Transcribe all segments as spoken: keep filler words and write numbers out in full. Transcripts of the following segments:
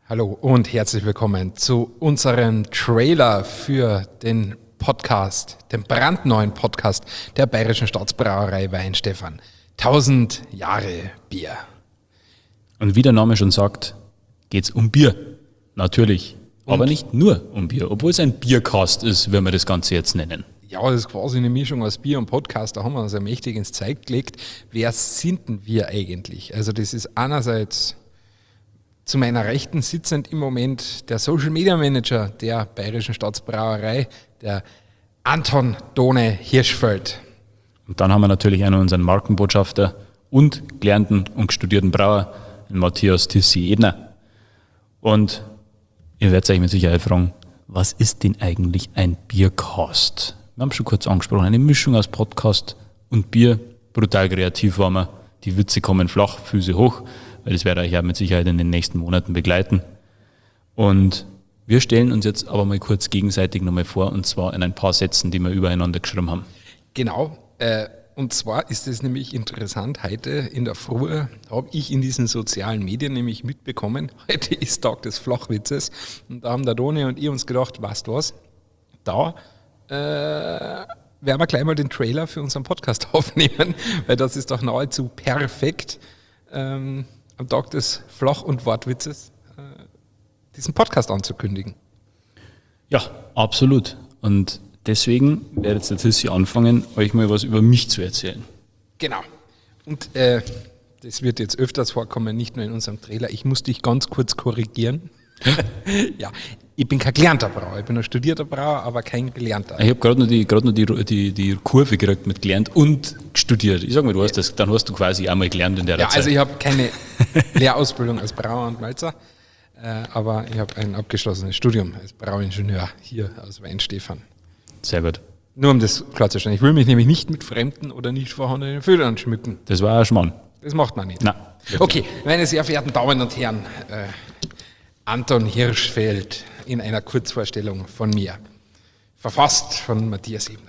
Hallo und herzlich willkommen zu unserem Trailer für den Podcast, den brandneuen Podcast der Bayerischen Staatsbrauerei Weihenstephan. tausend Jahre Bier. Und wie der Name schon sagt, geht's um Bier. Natürlich. Und? Aber nicht nur um Bier, obwohl es ein Biercast ist, wenn wir das Ganze jetzt nennen. Ja, das ist quasi eine Mischung aus Bier und Podcast. Da haben wir uns ja mächtig ins Zeug gelegt. Wer sind denn wir eigentlich? Also das ist einerseits zu meiner Rechten sitzend im Moment der Social Media Manager der Bayerischen Staatsbrauerei, der Anton Done Hirschfeld. Und dann haben wir natürlich einen unseren Markenbotschafter und gelernten und studierten Brauer, den Matthias Tissi-Edner. Und ihr werdet euch mit Sicherheit fragen, was ist denn eigentlich ein Biercast? Wir haben schon kurz angesprochen, eine Mischung aus Podcast und Bier. Brutal kreativ waren wir. Die Witze kommen flach, Füße hoch, weil das werde ich ja mit Sicherheit in den nächsten Monaten begleiten. Und wir stellen uns jetzt aber mal kurz gegenseitig nochmal vor, und zwar in ein paar Sätzen, die wir übereinander geschrieben haben. Genau, äh, und zwar ist es nämlich interessant, heute in der Früh habe ich in diesen sozialen Medien nämlich mitbekommen, heute ist Tag des Flachwitzes, und da haben der Done und ich uns gedacht, weißt du was, da äh, werden wir gleich mal den Trailer für unseren Podcast aufnehmen, weil das ist doch nahezu perfekt, ähm, am Tag des Flach- und Wortwitzes äh, diesen Podcast anzukündigen. Ja, absolut. Und deswegen werde jetzt der Tissi anfangen, euch mal was über mich zu erzählen. Genau. Und äh, das wird jetzt öfters vorkommen, nicht nur in unserem Trailer. Ich muss dich ganz kurz korrigieren. Ja, ich bin kein gelernter Brauer. Ich bin ein studierter Brauer, aber kein gelernter. Ich habe gerade noch, die, grad noch die, die, die Kurve gekriegt mit gelernt und studiert. Ich sag mal, du hast das, dann hast du quasi einmal gelernt in der Ja, Zeit. also ich habe keine Lehrausbildung als Brauer und Malzer, äh, aber ich habe ein abgeschlossenes Studium als Brauingenieur hier aus Weihenstephan. Sehr gut. Nur um das klarzustellen. Ich will mich nämlich nicht mit fremden oder nicht vorhandenen Födern schmücken. Das war ein Schmarrn. Das macht man nicht. Nein. Okay, meine sehr verehrten Damen und Herren, äh, Anton Hirschfeld in einer Kurzvorstellung von mir. Verfasst von Matthias Ebner.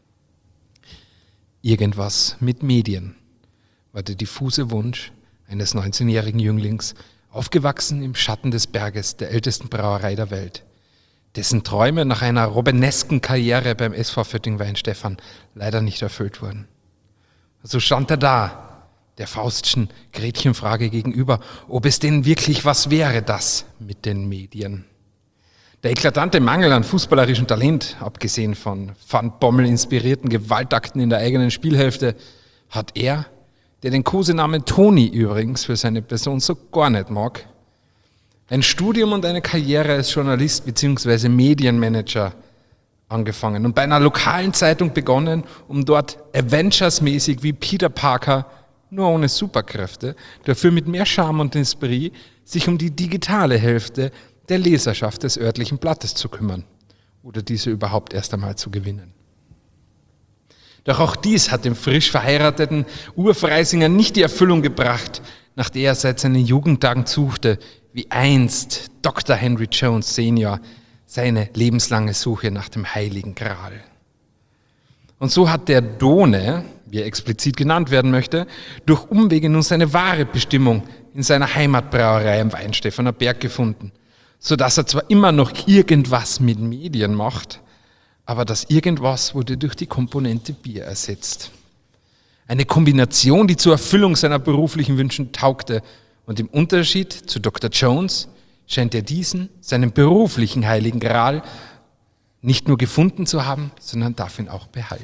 Irgendwas mit Medien war der diffuse Wunsch eines neunzehnjährigen Jünglings, aufgewachsen im Schatten des Berges der ältesten Brauerei der Welt, dessen Träume nach einer robenesken Karriere beim S V Fötting Weihenstephan leider nicht erfüllt wurden. So stand er da, der Faustschen Gretchenfrage gegenüber, ob es denn wirklich was wäre, das mit den Medien. Der eklatante Mangel an fußballerischem Talent, abgesehen von Van Bommel-inspirierten Gewaltakten in der eigenen Spielhälfte, hat er, der den Kosenamen Toni übrigens für seine Person so gar nicht mag, ein Studium und eine Karriere als Journalist bzw. Medienmanager angefangen und bei einer lokalen Zeitung begonnen, um dort Avengers-mäßig wie Peter Parker, nur ohne Superkräfte, dafür mit mehr Charme und Esprit, sich um die digitale Hälfte der Leserschaft des örtlichen Blattes zu kümmern oder diese überhaupt erst einmal zu gewinnen. Doch auch dies hat dem frisch verheirateten Urfreisinger nicht die Erfüllung gebracht, nach der er seit seinen Jugendtagen suchte, wie einst Doktor Henry Jones Senior seine lebenslange Suche nach dem Heiligen Gral. Und so hat der Done, wie er explizit genannt werden möchte, durch Umwege nun seine wahre Bestimmung in seiner Heimatbrauerei am Weihenstephaner Berg gefunden, sodass er zwar immer noch irgendwas mit Medien macht, aber das Irgendwas wurde durch die Komponente Bier ersetzt. Eine Kombination, die zur Erfüllung seiner beruflichen Wünschen taugte, und im Unterschied zu Doktor Jones scheint er diesen, seinen beruflichen Heiligen Gral, nicht nur gefunden zu haben, sondern darf ihn auch behalten.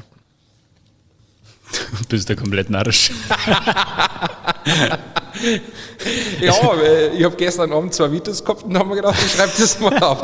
Du bist ja komplett narrisch. Ja, ich habe gestern Abend zwei Videos gehabt und haben mir gedacht, ich schreibe das mal auf.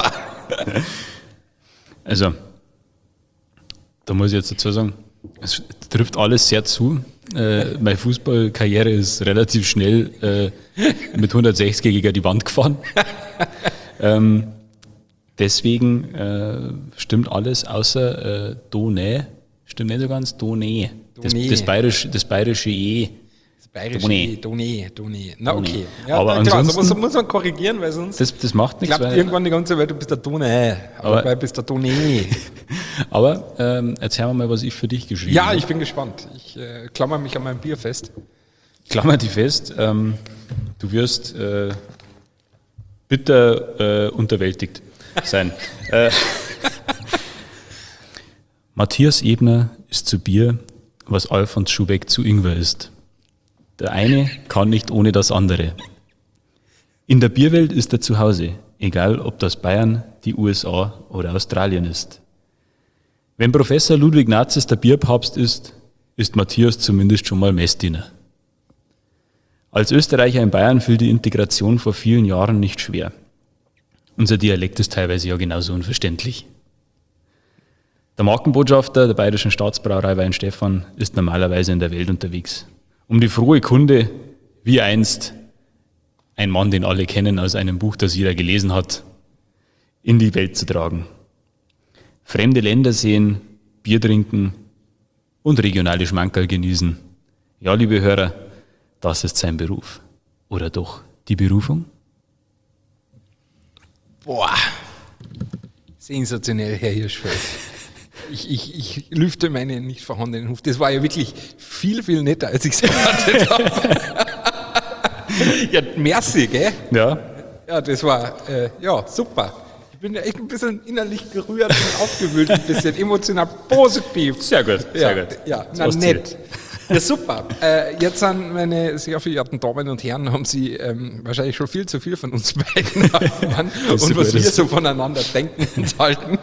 Also, da muss ich jetzt dazu sagen, es trifft alles sehr zu. Äh, meine Fußballkarriere ist relativ schnell äh, mit hundertsechzig gegen die Wand gefahren. ähm, deswegen äh, stimmt alles außer äh, Done. Stimmt nicht so ganz, Done. Das, das, bayerische, das bayerische E. Das bayerische Done. E, Done, Done. Na Done. okay. Ja, aber klar, ansonsten, so muss man korrigieren, weil sonst das, das macht nichts. klappt Weil, irgendwann die ganze Welt, du bist der Done, aber, aber du bist der Done. Aber ähm, erzähl mir mal, was ich für dich geschrieben Ja, habe. ich bin gespannt. Ich äh, klammer mich an mein Bier fest. Klammer die fest, ähm, du wirst äh, bitter äh, unterwältigt sein. äh, Matthias Ebner ist zu Bier, was Alfons Schubeck zu Ingwer ist. Der eine kann nicht ohne das andere. In der Bierwelt ist er zu Hause, egal ob das Bayern, die U S A oder Australien ist. Wenn Professor Ludwig Nazis der Bierpapst ist, ist Matthias zumindest schon mal Messdiener. Als Österreicher in Bayern fiel die Integration vor vielen Jahren nicht schwer. Unser Dialekt ist teilweise ja genauso unverständlich. Der Markenbotschafter der Bayerischen Staatsbrauerei Weinstefan ist normalerweise in der Welt unterwegs, um die frohe Kunde, wie einst ein Mann, den alle kennen aus einem Buch, das jeder gelesen hat, in die Welt zu tragen. Fremde Länder sehen, Bier trinken und regionale Schmankerl genießen. Ja, liebe Hörer, das ist sein Beruf. Oder doch die Berufung? Boah, sensationell, Herr Hirschfeld. Ich, ich, ich lüfte meinen nicht vorhandenen Huf. Das war ja wirklich viel, viel netter, als ich es erwartet habe. Ja, merci, gell? Ja. Ja, das war, äh, ja, super. Ich bin ja echt ein bisschen innerlich gerührt und aufgewühlt, ein bisschen emotional positiv. Sehr gut, sehr ja, gut. Ja, na, nett. Ja, super. Äh, jetzt sind meine sehr verehrten Damen und Herren, haben Sie ähm, wahrscheinlich schon viel zu viel von uns beiden erfahren und was wir so voneinander denken und halten.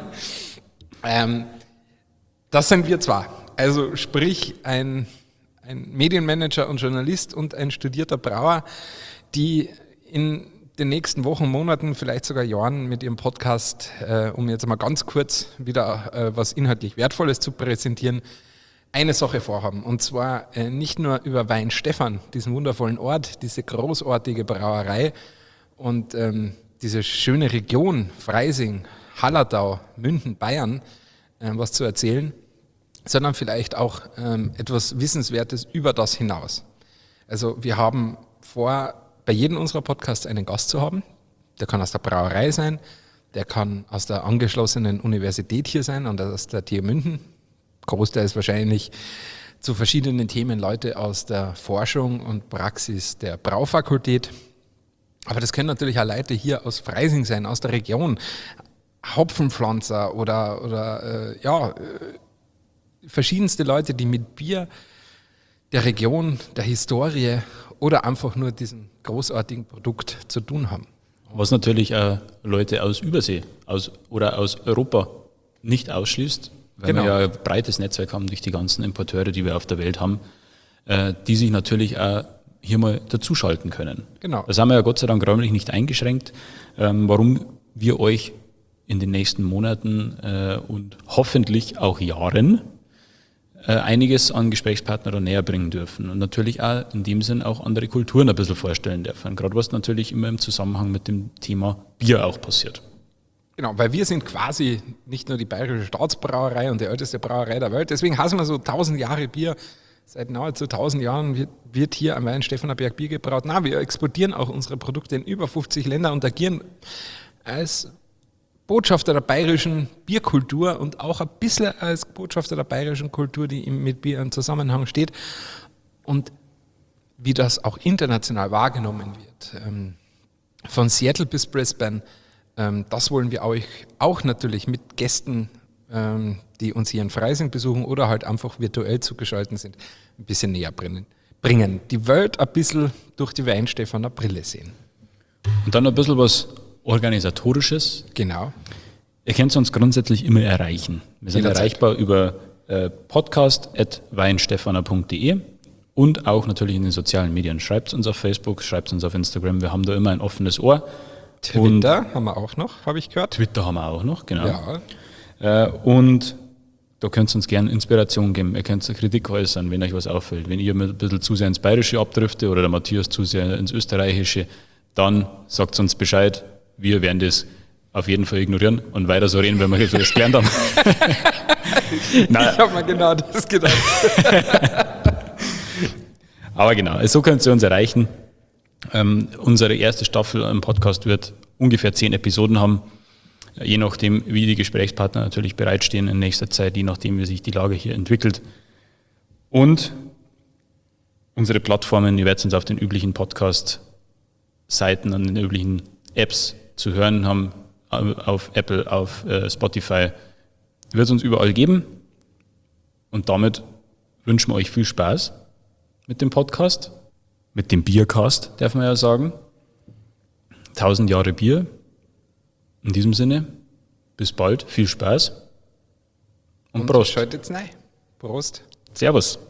Ähm, das sind wir zwar. Also sprich ein, ein Medienmanager und Journalist und ein studierter Brauer, die in den nächsten Wochen, Monaten, vielleicht sogar Jahren mit ihrem Podcast, äh, um jetzt mal ganz kurz wieder äh, was inhaltlich Wertvolles zu präsentieren, eine Sache vorhaben. Und zwar äh, nicht nur über Weinstefan, diesen wundervollen Ort, diese großartige Brauerei und ähm, diese schöne Region, Freising, Hallertau, München, Bayern, äh, was zu erzählen, sondern vielleicht auch ähm, etwas Wissenswertes über das hinaus. Also wir haben vor, bei jedem unserer Podcasts einen Gast zu haben. Der kann aus der Brauerei sein, der kann aus der angeschlossenen Universität hier sein und aus der T U München. Großteil ist wahrscheinlich zu verschiedenen Themen Leute aus der Forschung und Praxis der Braufakultät. Aber das können natürlich auch Leute hier aus Freising sein, aus der Region, Hopfenpflanzer oder, oder äh, ja, äh, verschiedenste Leute, die mit Bier, der Region, der Historie oder einfach nur diesem großartigen Produkt zu tun haben. Was natürlich auch Leute aus Übersee aus, oder aus Europa nicht ausschließt, weil Genau. wir ja ein breites Netzwerk haben durch die ganzen Importeure, die wir auf der Welt haben, äh, die sich natürlich auch hier mal dazuschalten können. Genau. Das haben wir ja Gott sei Dank räumlich nicht eingeschränkt, ähm, warum wir euch in den nächsten Monaten äh, und hoffentlich auch Jahren äh, einiges an Gesprächspartnern näher bringen dürfen und natürlich auch in dem Sinn auch andere Kulturen ein bisschen vorstellen dürfen, gerade was natürlich immer im Zusammenhang mit dem Thema Bier auch passiert. Genau, weil wir sind quasi nicht nur die Bayerische Staatsbrauerei und die älteste Brauerei der Welt, deswegen heißen wir so tausend Jahre Bier. Seit nahezu tausend Jahren wird, wird hier am Weinstefana Berg Bier gebraut. Na, wir exportieren auch unsere Produkte in über fünfzig Länder und agieren als Botschafter der bayerischen Bierkultur und auch ein bisschen als Botschafter der bayerischen Kultur, die mit Bier im Zusammenhang steht. Und wie das auch international wahrgenommen wird, von Seattle bis Brisbane, das wollen wir euch auch natürlich mit Gästen, die uns hier in Freising besuchen oder halt einfach virtuell zugeschaltet sind, ein bisschen näher bringen. bringen. Die Welt ein bisschen durch die Weinstefaner Brille sehen. Und dann ein bisschen was Organisatorisches. Genau. Ihr könnt uns grundsätzlich immer erreichen. Wir sind Jederzeit. erreichbar über äh, podcast at weinstefana punkt de und auch natürlich in den sozialen Medien. Schreibt uns auf Facebook, schreibt uns auf Instagram. Wir haben da immer ein offenes Ohr. Twitter und haben wir auch noch, habe ich gehört. Twitter haben wir auch noch, genau. Ja. Äh, und da könnt ihr uns gerne Inspiration geben. Ihr könnt Kritik äußern, wenn euch was auffällt. Wenn ihr ein bisschen zu sehr ins Bayerische abdrifte oder der Matthias zu sehr ins Österreichische, dann sagt uns Bescheid. Wir werden das auf jeden Fall ignorieren und weiter so reden, wenn wir das gelernt haben. Nein. Ich habe mir genau das gedacht. Aber genau, so könnt ihr uns erreichen. Ähm, unsere erste Staffel im Podcast wird ungefähr zehn Episoden haben, je nachdem, wie die Gesprächspartner natürlich bereitstehen in nächster Zeit, je nachdem, wie sich die Lage hier entwickelt. Und unsere Plattformen, ihr werdet uns auf den üblichen Podcast-Seiten und den üblichen Apps zu hören haben auf Apple, auf Spotify. Wird es uns überall geben. Und damit wünschen wir euch viel Spaß mit dem Podcast, mit dem Biercast, darf man ja sagen. Tausend Jahre Bier. In diesem Sinne, bis bald, viel Spaß und, und Prost. Schaltet's rein. Prost. Servus.